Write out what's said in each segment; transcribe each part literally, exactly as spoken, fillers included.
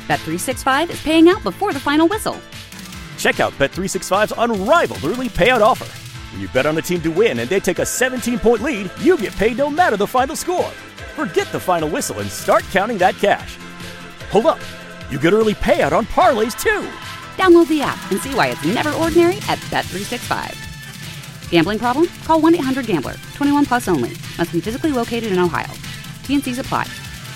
Bet three sixty-five is paying out before the final whistle. Check out Bet three sixty-five's unrivaled early payout offer. When you bet on a team to win and they take a seventeen-point lead, you get paid no matter the final score. Forget the final whistle and start counting that cash. Hold up. You get early payout on parlays, too. Download the app and see why it's never ordinary at Bet three sixty-five. Gambling problem? Call one eight hundred gambler. twenty-one plus only. Must be physically located in Ohio. T and C's apply.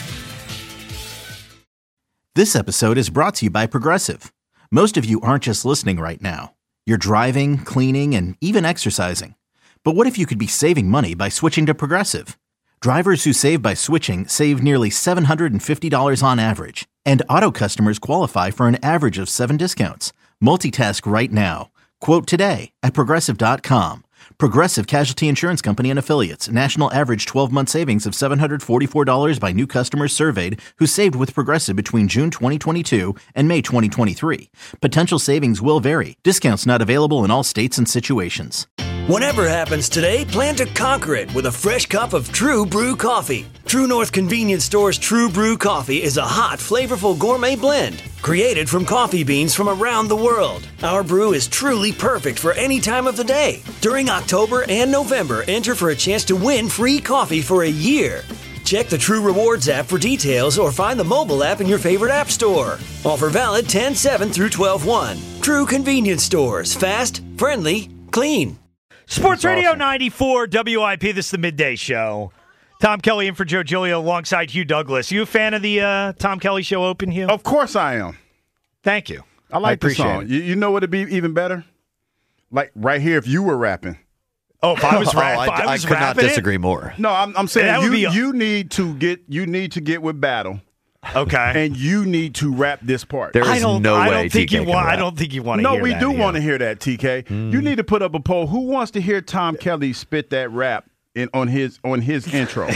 This episode is brought to you by Progressive. Most of you aren't just listening right now. You're driving, cleaning, and even exercising. But what if you could be saving money by switching to Progressive? Drivers who save by switching save nearly seven hundred fifty dollars on average. And auto customers qualify for an average of seven discounts. Multitask right now. Quote today at Progressive dot com. Progressive Casualty Insurance Company and Affiliates. National average twelve-month savings of seven hundred forty-four dollars by new customers surveyed who saved with Progressive between June twenty twenty-two and May twenty twenty-three. Potential savings will vary. Discounts not available in all states and situations. Whatever happens today, plan to conquer it with a fresh cup of True Brew coffee. True North Convenience Store's True Brew coffee is a hot, flavorful gourmet blend created from coffee beans from around the world. Our brew is truly perfect for any time of the day. During October and November, enter for a chance to win free coffee for a year. Check the True Rewards app for details or find the mobile app in your favorite app store. Offer valid ten seven through twelve one. True Convenience Stores. Fast, friendly, clean. Sports Radio ninety-four W I P. This is the Midday Show. Tom Kelly in for Joe Giglio alongside Hugh Douglas. You a fan of the uh, Tom Kelly Show Open, Hugh? Of course I am. Thank you. I like I the song. it. You, you know what would be even better? Like right here if you were rapping. Oh, if I was, oh, rap- I, I was I could not rapping disagree it? more. No, I'm, I'm saying That would you, be a- you need to get you need to get with Battle. Okay. And you need to rap this part. There I is don't, no I way don't think T K you can want. rap. I don't think you want to no, hear we that. do Hugh. want to hear that, T K. Mm. You need to put up a poll. Who wants to hear Tom Kelly spit that rap in on his on his intro?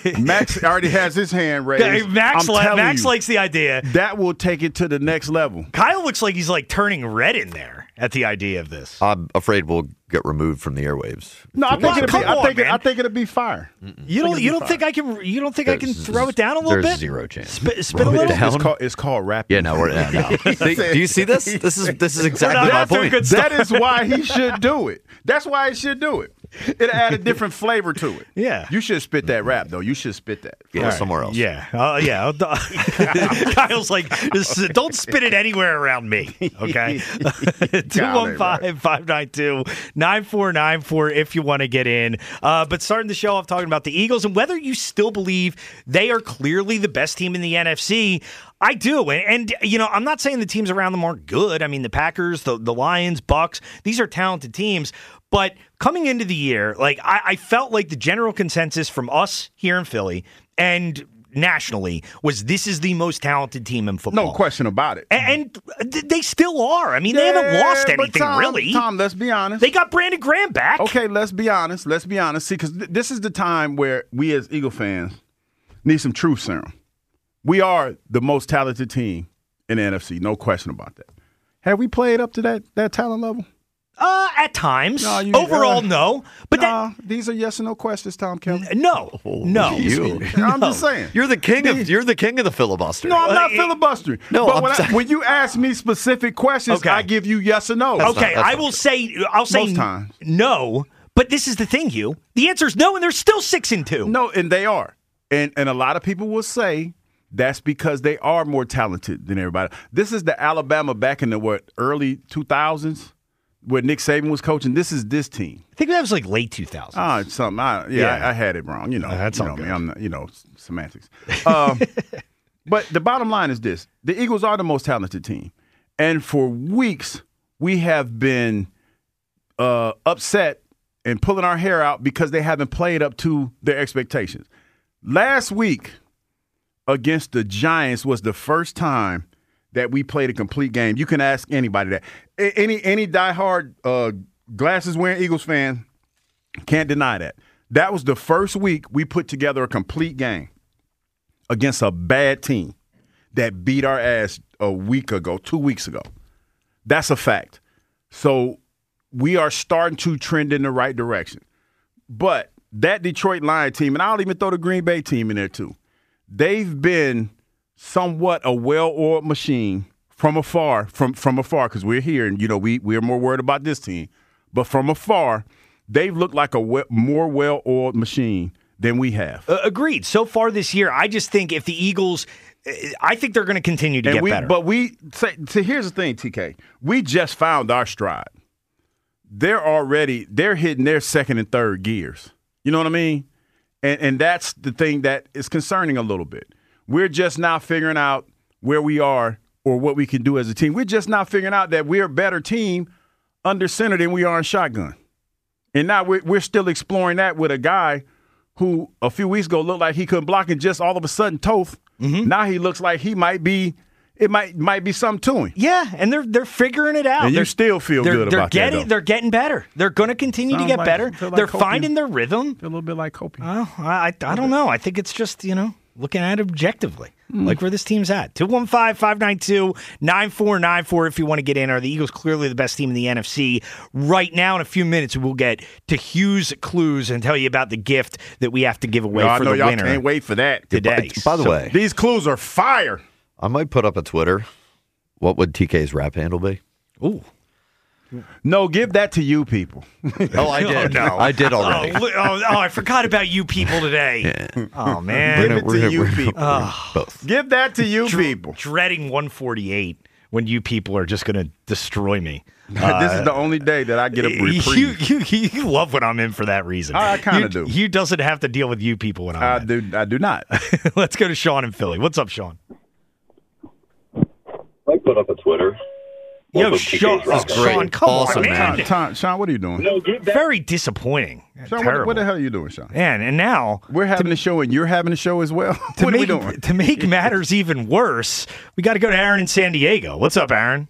Max already has his hand raised. Okay, Max, I'm li- telling Max you, likes the idea. that will take it to the next level. Kyle looks like he's like turning red in there at the idea of this. I'm afraid we'll get removed from the airwaves. No, I think Well, it'll come be. I on, think. It, man. I think it'll be fire. You don't. it'll You be don't fine. think I can. You don't think I can There's- throw it down a little There's bit? zero chance. Spit, spit a Roll it little. down. It's called. It's called rapping. Yeah, no, we're no, no. See, do you see this? This is this is exactly not my after a point. good That is why he should do it. That's why he should do it. It'll add a different flavor to it. Yeah. You should spit that rap though. You should spit that. Go somewhere else. Yeah, uh, yeah. Kyle's like, "Just don't spit it anywhere around me, okay? two one five, five nine two, nine four nine four if you want to get in. Uh, but starting the show off talking about the Eagles and whether you still believe they are clearly the best team in the N F C. I do. And, and, you know, I'm not saying the teams around them aren't good. I mean, the Packers, the, the Lions, Bucks, these are talented teams. But coming into the year, like I, I felt like the general consensus from us here in Philly and nationally was this is the most talented team in football. No question about it. And, and they still are. I mean, they haven't lost Yeah, but anything, Tom, really. Tom, let's be honest. They got Brandon Graham back. Okay, let's be honest. Let's be honest. See, because th- this is the time where we as Eagle fans need some truth serum. We are the most talented team in the N F C. No question about that. Have we played up to that that talent level? Uh, at times. No, you- Overall, uh, no. But Nah, these are yes or no questions, Tom Kelly. that no, no. You. I'm just saying. You're the king of you're the king of the filibuster. No, I'm not Uh, filibustering. No, but I'm when, I, saying- when you ask me specific questions, Okay. I give you yes or no. That's Okay, not- that's I not will true. say I'll say Most times. no. But this is the thing, Hugh. The answer is no, and they're still six and two. No, and they are. And and a lot of people will say that's because they are more talented than everybody. This is the Alabama back in the what early two thousands where Nick Saban was coaching. This is this team. I think that was like late two thousands. Ah, it's something. I, yeah, Yeah. I, I had it wrong. You know, Uh, that's you all know good. me. I'm not, you know, semantics. Um, but the bottom line is this: the Eagles are the most talented team, and for weeks we have been uh, upset and pulling our hair out because they haven't played up to their expectations. Last week against the Giants was the first time that we played a complete game. You can ask anybody that. A- Any any diehard uh, glasses wearing Eagles fan can't deny that. That was the first week we put together a complete game against a bad team that beat our ass a week ago, two weeks ago. That's a fact. So we are starting to trend in the right direction. But that Detroit Lions team, and I'll even throw the Green Bay team in there too, they've been somewhat a well-oiled machine from afar, from from afar, because we're here and, you know, we, we're more worried about this team. But from afar, they've looked like a we- more well-oiled machine than we have. Uh, agreed. So far this year, I just think if the Eagles, I think they're going to continue to and get we, better. But we, say, so here's the thing, T K. We just found our stride. They're already, they're hitting their second and third gears. You know what I mean? And and that's the thing that is concerning a little bit. We're just now figuring out where we are or what we can do as a team. We're just now figuring out that we're a better team under center than we are in shotgun. And now we're, we're still exploring that with a guy who a few weeks ago looked like he couldn't block and just all of a sudden Toth. Mm-hmm. Now he looks like he might be it might might be something to him. Yeah, and they're they're figuring it out. And they're, you still feel they're, good they're about getting, that. Though. They're getting better. They're going to continue Sounds to get like, better. like They're Kobe. finding their rhythm. A little bit like Kobe. Oh, I I don't know. I think it's just, you know, looking at it objectively, mm. like where this team's at. two one five, five nine two, nine four nine four if you want to get in. Are the Eagles clearly the best team in the N F C? Right now, in a few minutes, we'll get to Hugh's clues and tell you about the gift that we have to give away no, for I know the y'all winner. Can't wait for that today. By the So, way, these clues are fire. I might put up a Twitter. What would T K's rap handle be? Ooh. No, give that to you people. Oh, I did. Oh, no. I did already. Oh, li- oh, oh, I forgot about you people today. Yeah. Oh, man. Give We're it gonna- we're to gonna- you we're gonna- people. we're gonna both. Give that to you Dr- people. Dreading one forty-eight when you people are just going to destroy me. this is the only day that I get a reprieve. You, you, you love when I'm in for that reason. I kinda You- do. You doesn't have to deal with you people when I'm I in. do. I do not. Let's go to Sean in Philly. What's up, Sean? I put up a Twitter. Yo, Welcome to Sean, T K's Rock. Sean, come Awesome, on, man. man. Tom, Sean, what are you doing? No, give that. Very disappointing. Sean, what, Terrible. what the hell are you doing, Sean? Man, and now We're having a show and you're having a show as well. to What make, are we doing? to make matters even worse, we got to go to Aaron in San Diego. What's up, Aaron?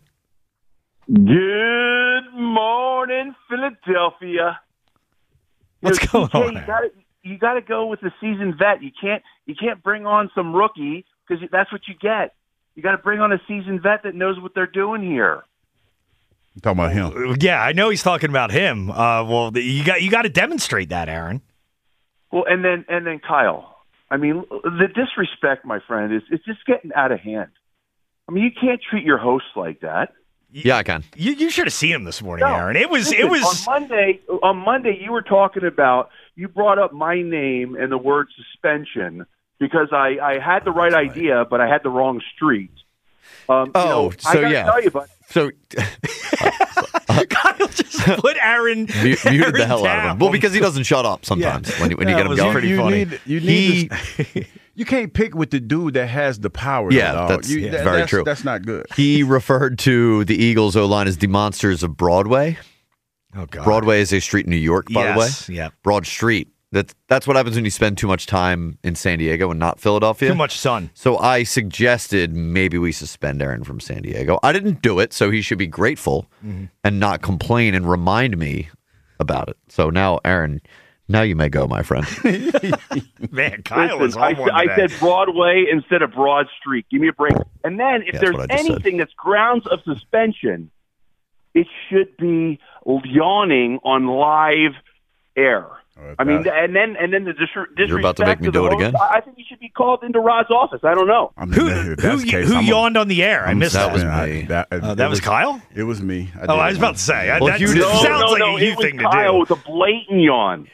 Good morning, Philadelphia. What's You know, going on, T K, You Aaron? gotta, you got to go with the seasoned vet. You can't you can't bring on some rookie because that's what you get. You got to bring on a seasoned vet that knows what they're doing here. I'm talking about him. Yeah, I know he's talking about him. Uh, well, the- you got you got to demonstrate that, Aaron. Well, and then and then Kyle. I mean, the disrespect, my friend, is it's just getting out of hand. I mean, you can't treat your hosts like that. Yeah, I can. You you should have seen him this morning, No. Aaron. It was Listen, it was on Monday. On Monday, you were talking about you brought up my name and the word suspension because I, I had the right idea, but I had the wrong street. Um, you Oh, know, so I gotta yeah. tell you, but So Kyle just put Aaron mu- muted the Aaron hell out of him. down. Well, because he doesn't shut up sometimes when you, when you That get him was going. pretty you funny. Need, you need. He- to- you can't pick with the dude that has the power. Yeah, though, dog. that's- You- yeah, that- very that's, true. That's not good. He referred to the Eagles O-line as the monsters of Broadway. Oh God, Broadway is a street in New York, by Yes, the way. yeah. Broad Street. That's that's what happens when you spend too much time in San Diego and not Philadelphia. Too much sun. So I suggested maybe we suspend Aaron from San Diego. I didn't do it, so he should be grateful Mm-hmm. and not complain and remind me about it. So now, Aaron, now you may go, my friend. Man, Kyle was listen, on I, one I today. said Broadway instead of Broad Street. Give me a break. And then if Yeah, that's there's what I just said. anything that's grounds of suspension, it should be yawning on live air. Oh, I mean, that- and then and then the dis- disrespect. You're about to make me the do it host, again? I I think you should be called into Rod's office. I don't know. I mean, Who if who, that's the case, who I'm a- yawned on the air? I I'm missed that that. was I- me. that, Uh, that was Kyle. It was me. I Oh, did I was one. about to say. I- Well, that you sounds did- No, like no, a no. you It was thing to Kyle. do. It was a blatant yawn.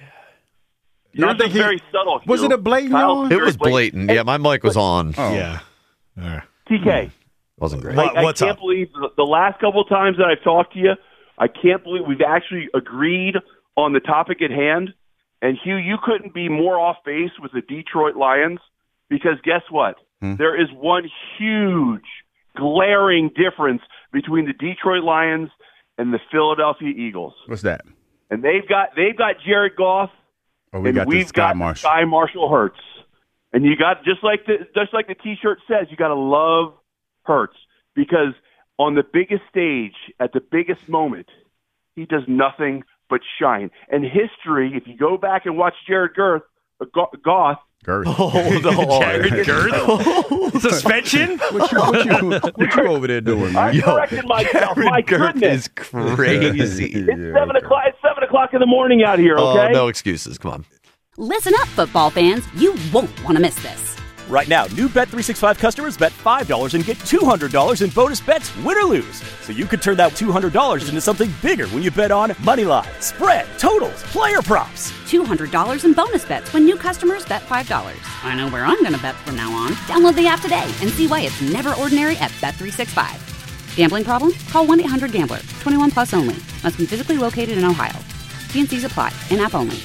No, I Yours think is he- very subtle. Was Hugh. it a blatant Kyle's yawn? It very was blatant. Yeah, my mic was on. Oh. Yeah. All right. T K. Wasn't great. What- I, I what's can't up? believe the, the last couple of times that I've talked to you, I can't believe we've actually agreed on the topic at hand. And Hugh, you couldn't be more off base with the Detroit Lions because guess what? Hmm. There is one huge, glaring difference between the Detroit Lions and the Philadelphia Eagles. What's that? And they've got they've got Jared Goff, Oh, we and got we've this Sky got Marshall. Sky Marshall Hurts. And you got just like the just like the T-shirt says, you got to love Hurts because on the biggest stage at the biggest moment, he does nothing but shine. And history, if you go back and watch Jared Girth, uh, Go- Goff, Girth. Oh, no. Jared Girth? Suspension? What you, what, you, what you over there doing, I man? corrected myself. Aaron My Girth goodness, is crazy. it's Yeah, seven okay. o'clock. It's seven o'clock in the morning out here. Oh, Okay. no excuses. Come on. Listen up, football fans. You won't want to miss this. Right now, new Bet three sixty-five customers bet five dollars and get two hundred dollars in bonus bets, win or lose. So you could turn that two hundred dollars into something bigger when you bet on money line, spread, totals, player props. two hundred dollars in bonus bets when new customers bet five dollars. I know where I'm going to bet from now on. Download the app today and see why it's never ordinary at Bet three sixty-five. Gambling problem? Call one eight hundred gambler. twenty-one plus only. Must be physically located in Ohio. T and C's apply. In-app only.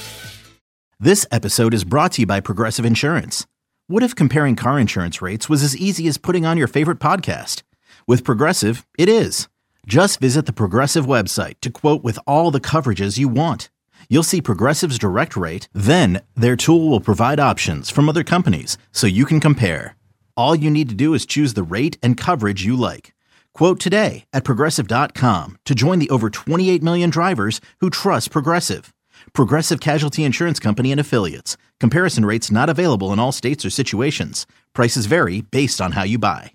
This episode is brought to you by Progressive Insurance. What if comparing car insurance rates was as easy as putting on your favorite podcast? With Progressive, it is. Just visit the Progressive website to quote with all the coverages you want. You'll see Progressive's direct rate, then their tool will provide options from other companies so you can compare. All you need to do is choose the rate and coverage you like. Quote today at Progressive dot com to join the over twenty-eight million drivers who trust Progressive. Progressive Casualty Insurance Company and Affiliates. Comparison rates not available in all states or situations. Prices vary based on how you buy.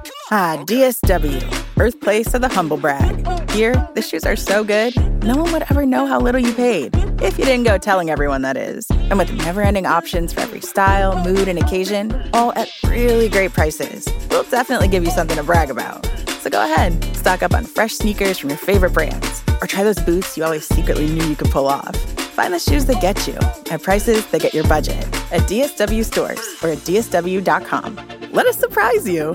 Ah, D S W, birthplace of the humble brag. Here, the shoes are so good, no one would ever know how little you paid. If you didn't go telling everyone, that is. And with never-ending options for every style, mood, and occasion, all at really great prices, we'll definitely give you something to brag about. So go ahead, stock up on fresh sneakers from your favorite brands, or try those boots you always secretly knew you could pull off. Find the shoes that get you at prices that get your budget at D S W stores or at D S W dot com. Let us surprise you.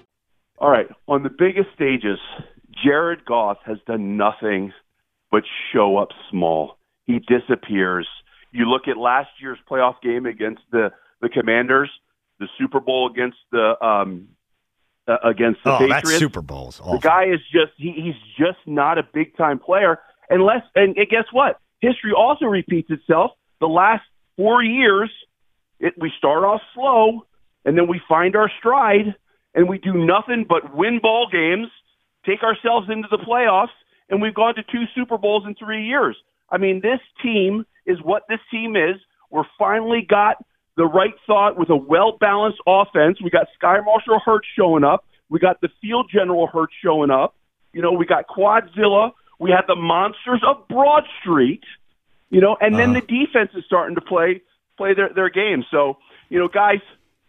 All right, on the biggest stages, Jared Goff has done nothing but show up small. He disappears. You look at last year's playoff game against the, the Commanders, the Super Bowl against the um, uh, against the oh, Patriots. That Super Bowl's awful. The guy is just he, he's just not a big time player. Unless and, and guess what? History also repeats itself. The last four years, it, we start off slow, and then we find our stride, and we do nothing but win ball games, take ourselves into the playoffs, and we've gone to two Super Bowls in three years. I mean, this team is what this team is. We're finally got the right thought with a well-balanced offense. We got Sky Marshall Hurts showing up. We got the field general Hurts showing up. You know, we got Quadzilla. We had the monsters of Broad Street, you know, and then uh, the defense is starting to play play their, their game. So, you know, guys,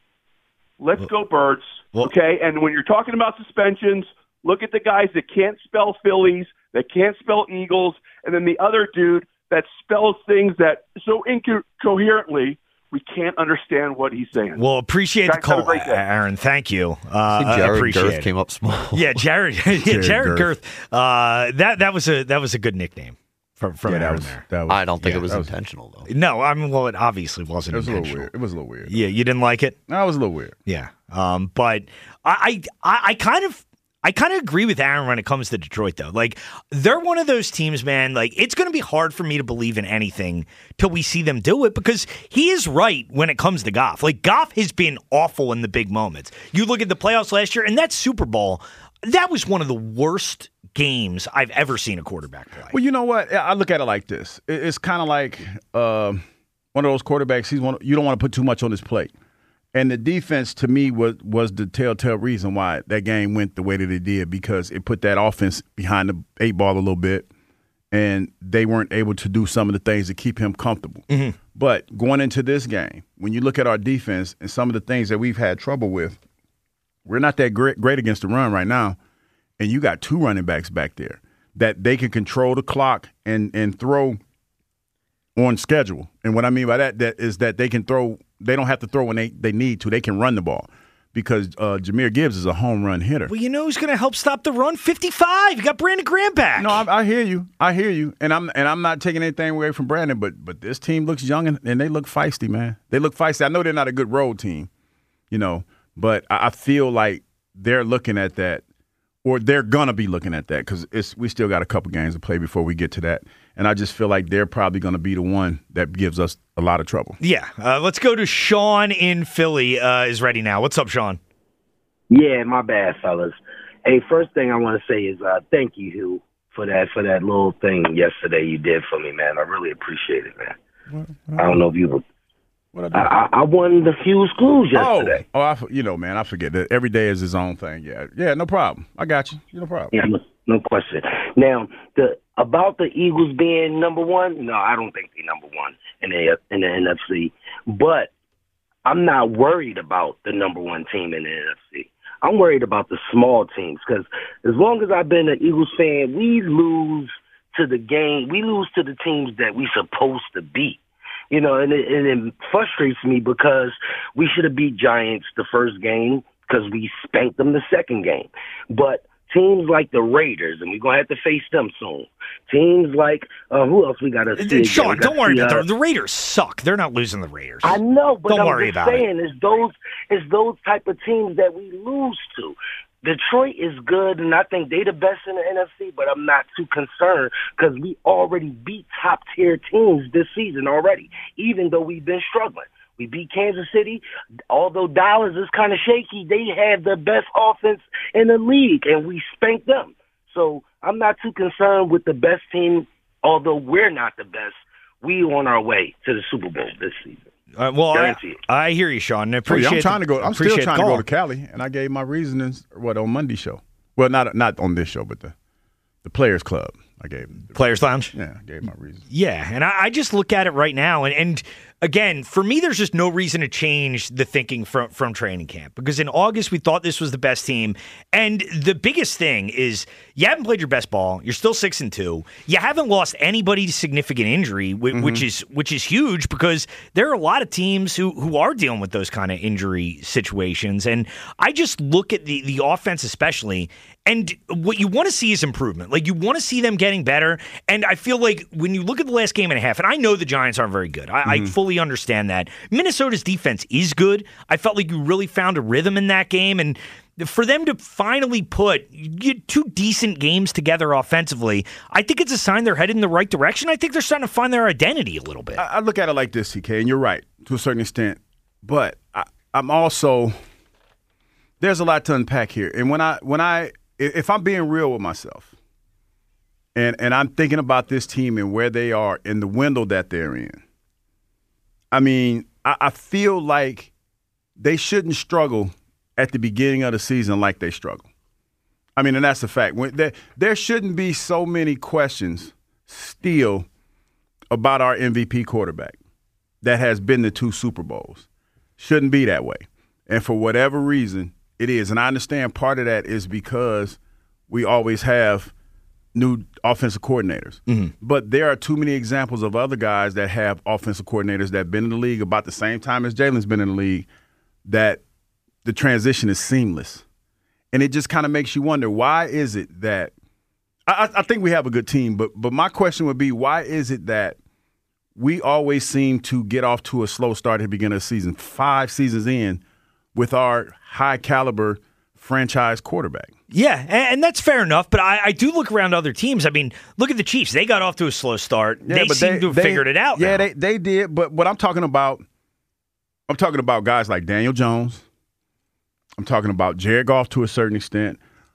let's go Birds, well, okay? And when you're talking about suspensions, look at the guys that can't spell Phillies, that can't spell Eagles, and then the other dude that spells things that so incoherently we can't understand what he's saying. Well, appreciate guys, the call, Aaron. Thank you. Uh, Jared appreciate Girth it. came up small. Yeah, Jared. yeah, Jared, Jared Girth. Uh, that that was a that was a good nickname from from yeah, Aaron was, there. That was, I don't think yeah, it was, was intentional though. No, I mean, well, it obviously wasn't. It was intentional. a little weird. It was a little weird. Yeah, you didn't like it. No, it was a little weird. Yeah, um, but I, I I kind of. I kind of agree with Aaron when it comes to Detroit, though. Like, they're one of those teams, man. Like, it's going to be hard for me to believe in anything till we see them do it because he is right when it comes to Goff. Like, Goff has been awful in the big moments. You look at the playoffs last year, and that Super Bowl, that was one of the worst games I've ever seen a quarterback play. Well, you know what? I look at it like this. It's kind of like uh, one of those quarterbacks. He's one. You don't want to put too much on his plate. And the defense, to me, was was the telltale reason why that game went the way that it did because it put that offense behind the eight ball a little bit, and they weren't able to do some of the things to keep him comfortable. Mm-hmm. But going into this game, when you look at our defense and some of the things that we've had trouble with, we're not that great, great against the run right now, and you got two running backs back there that they can control the clock and and throw on schedule. And what I mean by that, that is that they can throw – they don't have to throw when they, they need to. They can run the ball because uh, Jahmyr Gibbs is a home run hitter. Well, you know who's going to help stop the run? fifty-five. You got Brandon Graham back. No, I, I hear you. I hear you. And I'm and I'm not taking anything away from Brandon, but but this team looks young and, and they look feisty, man. They look feisty. I know they're not a good road team, you know, but I, I feel like they're looking at that, or they're going to be looking at that because it's we still got a couple games to play before we get to that. And I just feel like they're probably going to be the one that gives us a lot of trouble. Yeah. Uh, let's go to Sean in Philly uh, is ready now. What's up, Sean? Yeah, my bad, fellas. Hey, first thing I want to say is uh, thank you, Hugh, for that for that little thing yesterday you did for me, man. I really appreciate it, man. What, what I don't know if you were. What I, I, I won the few schools yesterday. Oh, oh I, you know, man, I forget that every day is his own thing. Yeah, yeah, no problem. I got you. No problem. Yeah, no, no question. Now, the about the Eagles being number one, no, I don't think they're number one in the in the N F C. But I'm not worried about the number one team in the N F C. I'm worried about the small teams because as long as I've been an Eagles fan, we lose to the game. We lose to the teams that we supposed to beat. You know, and it, and it frustrates me because we should have beat Giants the first game because we spanked them the second game. But teams like the Raiders, and we're going to have to face them soon. Teams like, uh, who else we got to see? Sean, don't worry see, about uh, the, the Raiders suck. They're not losing the Raiders. I know, but don't I'm worry just about saying, it. it's those, it's those type of teams that we lose to. Detroit is good, and I think they the best in the N F C, but I'm not too concerned because we already beat top-tier teams this season already, even though we've been struggling. We beat Kansas City. Although Dallas is kind of shaky, they have the best offense in the league, and we spanked them. So I'm not too concerned with the best team, although we're not the best. We on our way to the Super Bowl this season. Uh, well, I, Guarantee it. I hear you, Sean. I Oh, yeah, appreciate I'm trying the- to go. I'm still appreciate trying the to go call. to Cali, and I gave my reasonings. What on Monday show? Well, not not on this show, but the the Players Club. I gave Players Lounge. Yeah, I gave my reasons. Yeah, and I, I just look at it right now, and, and again, for me, there's just no reason to change the thinking from from training camp because in August we thought this was the best team, and the biggest thing is you haven't played your best ball. You're still six and two. You haven't lost anybody to significant injury, which, Mm-hmm. which is which is huge because there are a lot of teams who who are dealing with those kind of injury situations, and I just look at the the offense especially. And what you want to see is improvement. Like, you want to see them getting better. And I feel like when you look at the last game and a half, and I know the Giants aren't very good. I, Mm-hmm. I fully understand that. Minnesota's defense is good. I felt like you really found a rhythm in that game. And for them to finally put two decent games together offensively, I think it's a sign they're headed in the right direction. I think they're starting to find their identity a little bit. I, I look at it like this, C K, and you're right to a certain extent. But I, I'm also there's a lot to unpack here. And when I when I if I'm being real with myself, and and I'm thinking about this team and where they are in the window that they're in, I mean, I, I feel like they shouldn't struggle at the beginning of the season like they struggle. I mean, and that's the fact. When there, there shouldn't be so many questions still about our M V P quarterback that has been to two Super Bowls. Shouldn't be that way. And for whatever reason, it is. And I understand part of that is because we always have new offensive coordinators. Mm-hmm. But there are too many examples of other guys that have offensive coordinators that have been in the league about the same time as Jalen's been in the league that the transition is seamless. And it just kind of makes you wonder, why is it that I, I think we have a good team, but but my question would be, why is it that we always seem to get off to a slow start at the beginning of the season, five seasons in, with our high-caliber franchise quarterback? Yeah, and, and that's fair enough, but I, I do look around other teams. I mean, look at the Chiefs. They got off to a slow start. Yeah, they but seem to have they- figured it out Yeah, now. they they did, but what I'm talking about, I'm talking about guys like Daniel Jones. I'm talking about Jared Goff to a certain extent.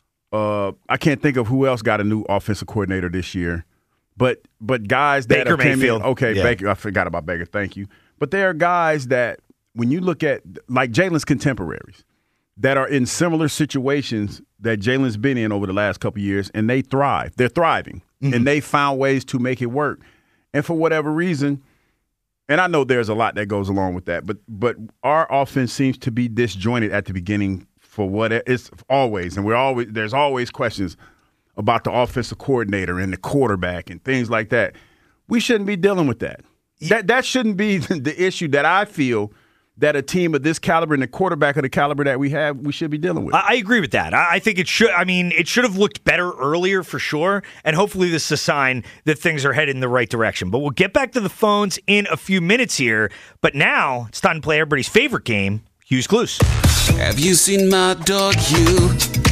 Uh, I can't think of who else got a new offensive coordinator this year. But but guys that Baker have came in, Mayfield. okay, Yeah. Baker, I forgot about Baker, thank you. But there are guys that when you look at, like Jalen's contemporaries, that are in similar situations that Jalen's been in over the last couple of years, and they thrive. They're thriving, Mm-hmm. and they found ways to make it work. And for whatever reason, and I know there's a lot that goes along with that, but but our offense seems to be disjointed at the beginning for what it's always, and we're always there's always questions about the offensive coordinator and the quarterback and things like that. We shouldn't be dealing with that. That that shouldn't be the issue that I feel that a team of this caliber and the quarterback of the caliber that we have, we should be dealing with. I I agree with that. I I think it should. I mean, it should have looked better earlier for sure. And hopefully, this is a sign that things are headed in the right direction. But we'll get back to the phones in a few minutes here. But now it's time to play everybody's favorite game, Hughes Clues. Have you seen my dog Hugh?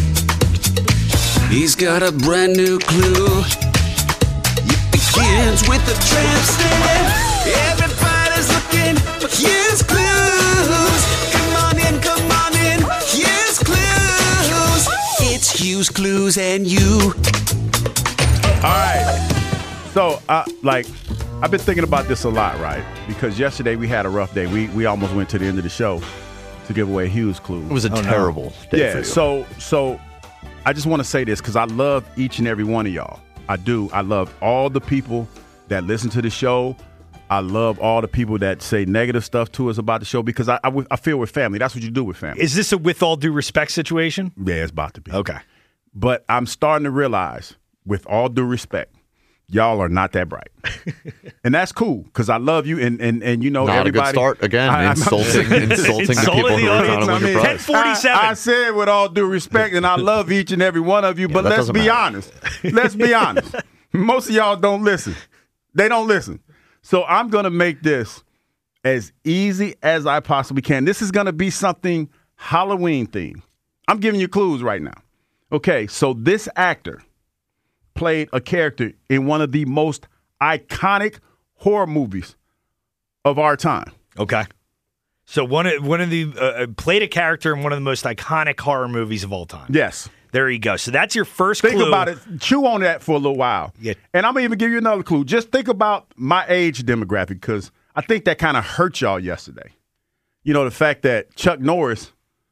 He's got a brand new clue. It begins with a tramp stamp. Everybody's looking for Hughes Clues. Come on in, come on in. Hughes Clues. It's Hughes Clues and you. All right. So, uh, like, I've been thinking about this a lot, right? Because yesterday we had a rough day. We we almost went to the end of the show to give away Hughes Clues. It was a Oh, no. terrible day Yeah, for you. so so I just want to say this because I love each and every one of y'all. I do. I love all the people that listen to the show. I love all the people that say negative stuff to us about the show because I, I, I feel we're family. That's what you do with family. Is this a with all due respect situation? Yeah, it's about to be. Okay. But I'm starting to realize, with all due respect, y'all are not that bright. And that's cool because I love you and, and, and you know, not everybody. Not a good start. Again, I, insulting, insulting the people who are trying to win your prize. ten forty-seven. I, I said with all due respect, and I love each and every one of you, Yeah, but let's be matter. honest. Let's be honest. Most of y'all don't listen. They don't listen. So I'm going to make this as easy as I possibly can. This is going to be something Halloween themed. I'm giving you clues right now. Okay, so this actor played a character in one of the most iconic horror movies of our time. Okay. So one of, one of the uh, played a character in one of the most iconic horror movies of all time. Yes. There you go. So that's your first think clue. about it. Chew on that for a little while. Yeah. And I'm going to even give you another clue. Just think about my age demographic because I think that kind of hurt y'all yesterday. You know, the fact that Chuck Norris.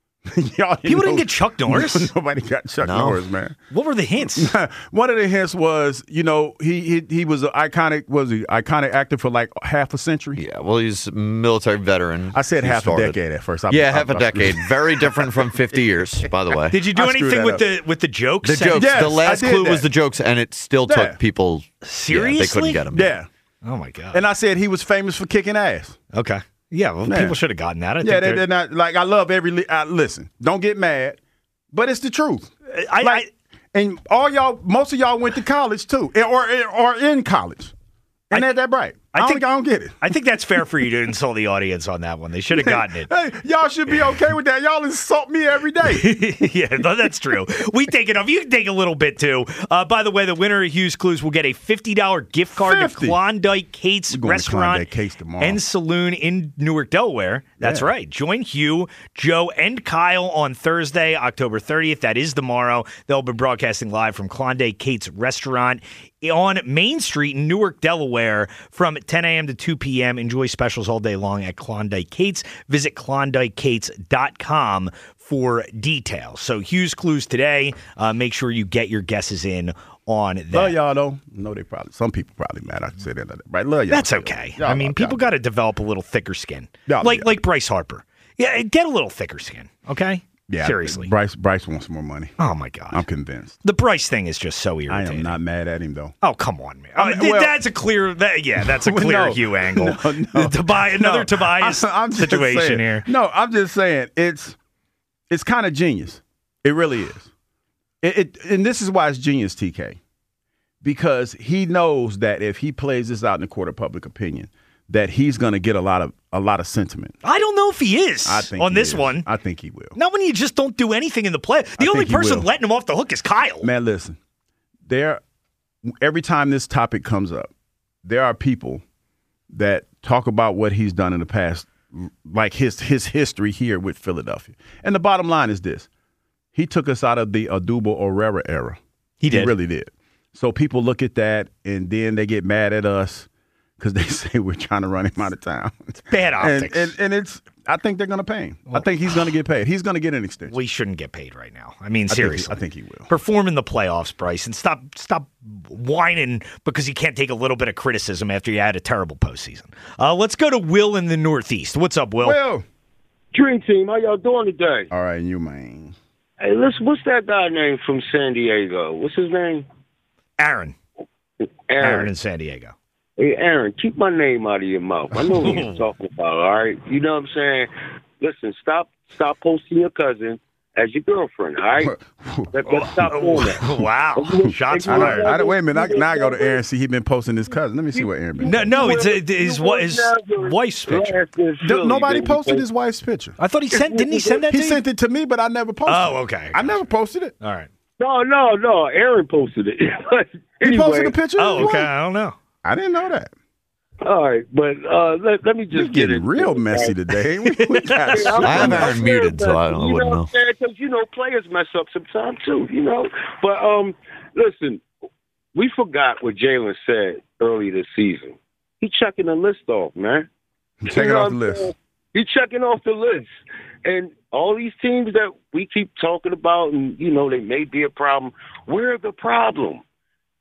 Y'all People know, didn't get Chuck Norris. Nobody got Chuck No. Norris, man. What were the hints? One of the hints was, you know, he he, he was an iconic was he iconic actor for like half a century. Yeah, well, he's a military veteran. I said He half started- a decade at first. I, Yeah, I- half a I- decade. Very different from fifty years, by the way. Did you do I screwed anything that with up. the with the jokes? The jokes. Yes, the last I did clue was that. the jokes, and it still Yeah. took people. Seriously? Yeah, they couldn't get him. Yeah. Oh my god. And I said he was famous for kicking ass. Okay. Yeah. Well, Yeah. people should have gotten that. I Yeah, think they, they're- they're not like I love every. Li- uh, listen, don't get mad, but it's the truth. I, Like, and all y'all, most of y'all went to college too, or or in college, and I- they're that bright. I, I don't, think- I don't get it. I think that's fair for you to insult the audience on that one. They should have gotten it. Hey, y'all should be okay with that. Y'all insult me every day. Yeah, no, that's true. We take it off. You can take a little bit too. Uh, by the way, the winner of Hughes Clues will get a fifty dollars gift card fifty to Klondike Kate's We're going to Restaurant Klondike Kate's tomorrow. and Saloon in Newark, Delaware. That's Yeah. right. Join Hugh, Joe, and Kyle on Thursday, October thirtieth. That is tomorrow. They'll be broadcasting live from Klondike Kate's Restaurant on Main Street in Newark, Delaware from ten a.m. to two p.m. Enjoy specials all day long at Klondike Kate's. Visit klondike kates dot com for details. So Hughes Clues today. Uh, make sure you get your guesses in on that. Love y'all though. No, they probably some people probably mad. I can say that, right? Love y'all. That's okay. Y'all I mean, love people y'all. got to develop a little thicker skin, Y'all like love like Bryce Harper. Yeah, get a little thicker skin, okay? Yeah, Seriously. Bryce Bryce wants more money. Oh my God, I'm convinced. the Bryce thing is just so I irritating. am not mad at him though. Oh come on, man! Uh, th- well- that's a clear. That, yeah, that's a Well, clear no. Hugh angle. No, no. Tobias, another No, Tobias I- I'm just situation saying- here. No, I'm just saying it's it's kind of genius. It really is. It, it and this is why it's genius, T K, because he knows that if he plays this out in the court of public opinion, that he's going to get a lot of a lot of sentiment. I don't know if he is I think on he this is. one. I think he will. Not when you just don't do anything in the play. The I only think he person will. letting him off the hook is Kyle. Man, listen. There, every time this topic comes up, there are people that talk about what he's done in the past, like his his history here with Philadelphia. And the bottom line is this: he took us out of the Adubo Orera era. He did. He really did. So people look at that, and then they get mad at us because they say we're trying to run him out of town. Bad And, optics. and, and it's. I think they're going to pay him. I think he's going to get paid. He's going to get an extension. We shouldn't get paid right now. I mean, I think he- seriously. I think he will. Perform in the playoffs, Bryce, and stop stop whining because you can't take a little bit of criticism after you had a terrible postseason. Uh, let's go to Will in the Northeast. What's up, Will? Well, Dream Team, how y'all doing today? all right, you man. Hey, listen, what's that guy name from San Diego? What's his name? Aaron. Aaron. Aaron in San Diego. Hey, Aaron, keep my name out of your mouth. I know what you're talking about, all right? You know what I'm saying? Listen, stop stop posting your cousin as your girlfriend, all right? Let, let's stop doing that. Wow. Shots I fired. don't, I don't, wait a minute. I, now I go to Aaron and see he been posting his cousin. Let me see what Aaron been. No, no, it's a, his, wa- his wife's picture. No- Nobody posted his wife's picture. I thought he sent. Didn't he send that He to you? sent it to me, but I never posted Oh, it. okay. I never posted it. All right. No, no, no. Aaron posted it. He anyway, posted a picture. of Oh, his okay. wife? I don't know. I didn't know that. all right, but uh, let, let me We're just get getting it. real messy today. ain't we? We got Yeah, I'm- I have I'm- Aaron I'm muted, so I don't- I you wouldn't know. know. what I'm saying? 'Cause, you know, players mess up sometimes too, you know. But um, listen, we forgot what Jalen said early this season. He checking the list off, man. Check it You know off the what I'm list. saying? He checking off the list, and all these teams that we keep talking about, and you know, they may be a problem. We're the problem.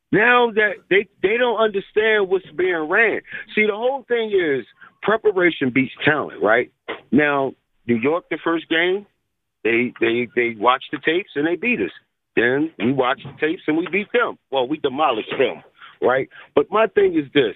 Now that they, they don't understand what's being ran. See, the whole thing is preparation beats talent, right? Now, New York, the first game, they they they watched the tapes and they beat us. Then we watched the tapes and we beat them. Well, we demolished them, right? But my thing is this.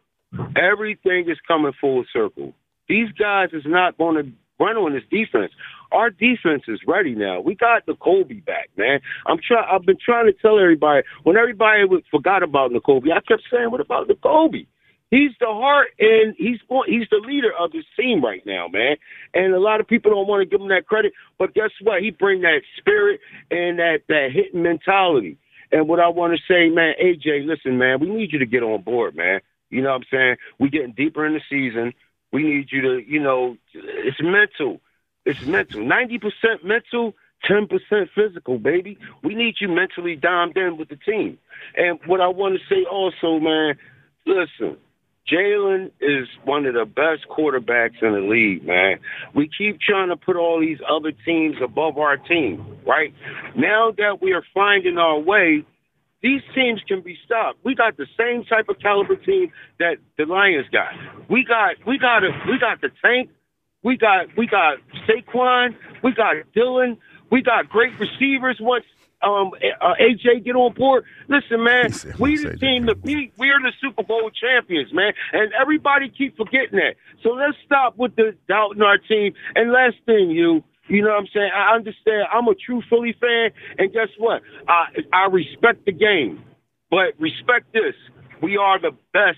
Everything is coming full circle. These guys is not going to run on this defense. Our defense is ready now. We got Nakobe back, man. I'm try. I've been trying to tell everybody, when everybody forgot about Nakobe, I kept saying, what about Nakobe? He's the heart, and he's he's the leader of this team right now, man. And a lot of people don't want to give him that credit, but guess what? He brings that spirit and that, that hitting mentality. And what I want to say, man, A J, listen, man, we need you to get on board, man. You know what I'm saying? We're getting deeper in the season. We need you to, you know, it's mental. It's mental. ninety percent mental, ten percent physical, baby. We need you mentally dialed in with the team. And what I want to say also, man, listen, Jalen is one of the best quarterbacks in the league, man. We keep trying to put all these other teams above our team, right? Now that we are finding our way, these teams can be stopped. We got the same type of caliber team that the Lions got. We got we got a, we got the tank. We got we got Saquon. We got Dylan. We got great receivers. Once um, uh, A J get on board, listen, man, we the team to beat. We are the Super Bowl champions, man, and everybody keep forgetting that. So let's stop with the doubt in our team. And last thing, you. You know what I'm saying? I understand. I'm a true Philly fan, and guess what? I I respect the game, but respect this. We are the best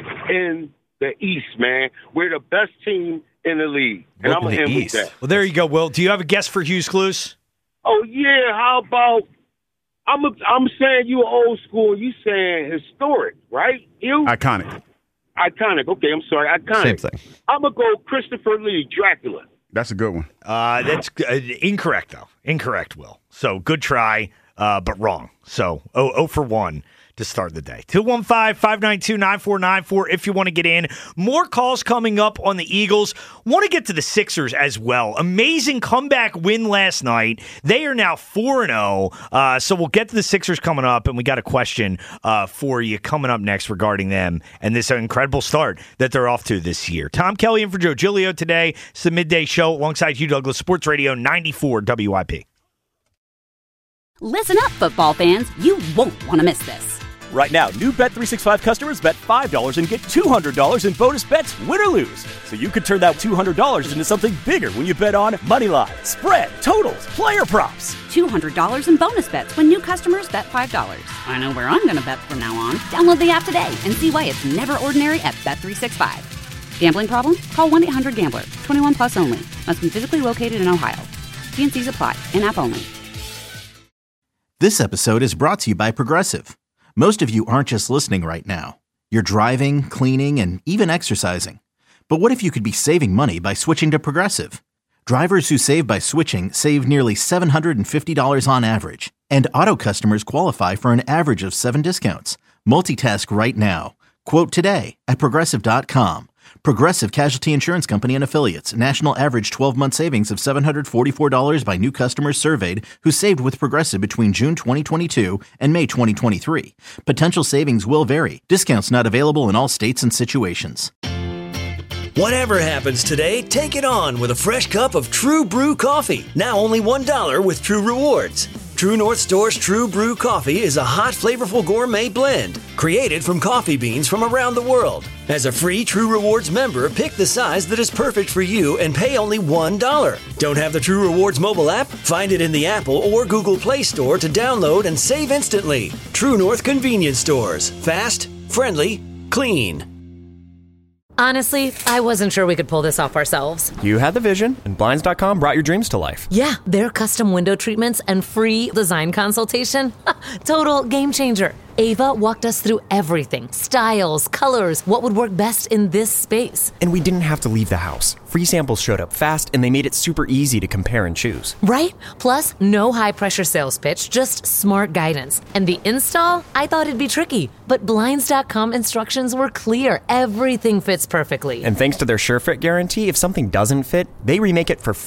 in the East, man. We're the best team in the league, and I'm going to end with that. Well, there you go, Will. Do you have a guess for Hughes Clues? Oh, yeah. How about I'm a, I'm saying you old school. You saying historic, right? You? Iconic. Iconic. Okay, I'm sorry. Iconic. Same thing. I'm going to go Christopher Lee, Dracula. That's a good one. Uh, that's uh, incorrect, though. Incorrect, Will. So good try, uh, but wrong. So oh, oh for one to start the day. two one five, five nine two, nine four nine four if you want to get in. More calls coming up on the Eagles. Want to get to the Sixers as well. Amazing comeback win last night. They are now four and oh. Uh, so we'll get to the Sixers coming up, and we got a question uh, for you coming up next regarding them and this incredible start that they're off to this year. Tom Kelly in for Joe Giglio today. It's the midday show alongside Hugh Douglas, Sports Radio ninety-four W I P. Listen up, football fans. You won't want to miss this. Right now, new Bet three sixty-five customers bet five dollars and get two hundred dollars in bonus bets, win or lose. So you could turn that two hundred dollars into something bigger when you bet on money line, spread, totals, player props. two hundred dollars in bonus bets when new customers bet five dollars. I know where I'm going to bet from now on. Download the app today and see why it's never ordinary at Bet three sixty-five. Gambling problem? Call one eight hundred gambler. twenty-one plus only. Must be physically located in Ohio. T and C's apply. In-app only. This episode is brought to you by Progressive. Most of you aren't just listening right now. You're driving, cleaning, and even exercising. But what if you could be saving money by switching to Progressive? Drivers who save by switching save nearly seven hundred fifty dollars on average. And auto customers qualify for an average of seven discounts. Multitask right now. Quote today at Progressive dot com. Progressive Casualty Insurance Company and Affiliates. National average twelve-month savings of seven hundred forty-four dollars by new customers surveyed who saved with Progressive between June twenty twenty-two and May twenty twenty-three. Potential savings will vary. Discounts not available in all states and situations. Whatever happens today, take it on with a fresh cup of True Brew coffee. Now only one dollar with True Rewards. True North Store's True Brew coffee is a hot, flavorful gourmet blend created from coffee beans from around the world. As a free True Rewards member, pick the size that is perfect for you and pay only one dollar. Don't have the True Rewards mobile app? Find it in the Apple or Google Play Store to download and save instantly. True North Convenience Stores. Fast, friendly, clean. Honestly, I wasn't sure we could pull this off ourselves. You had the vision, and Blinds dot com brought your dreams to life. Yeah, their custom window treatments and free design consultation. Total game changer. Ava walked us through everything. Styles, colors, what would work best in this space. And we didn't have to leave the house. Free samples showed up fast, and they made it super easy to compare and choose. Right? Plus, no high-pressure sales pitch, just smart guidance. And the install? I thought it'd be tricky. But Blinds dot com instructions were clear. Everything fits perfectly. And thanks to their SureFit guarantee, if something doesn't fit, they remake it for free.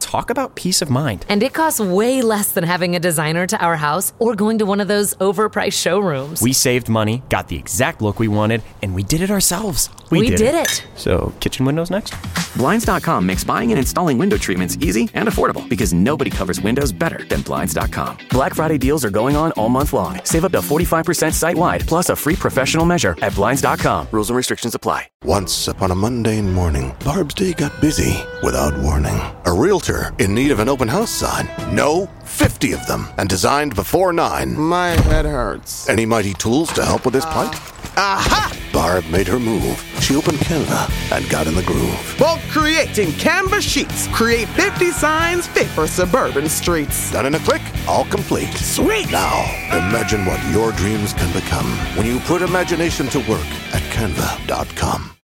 Talk about peace of mind. And it costs way less than having a designer to our house or going to one of those overpriced showrooms. We saved money, got the exact look we wanted, and we did it ourselves. We, we did, did it. it. So, kitchen windows next? Blinds dot com makes buying and installing window treatments easy and affordable because nobody covers windows better than Blinds dot com. Black Friday deals are going on all month long. Save up to forty-five percent site-wide, plus a free professional measure at Blinds dot com. Rules and restrictions apply. Once upon a mundane morning, Barb's day got busy without warning. A realtor in need of an open house sign. No, fifty of them, and designed before nine. My head hurts. Any mighty tools to help with this plight? Aha! Barb made her move. She opened Canva and got in the groove. Bulk creating Canva sheets. Create fifty signs fit for suburban streets. Done in a click, all complete. Sweet! Now, imagine what your dreams can become when you put imagination to work at canva dot com.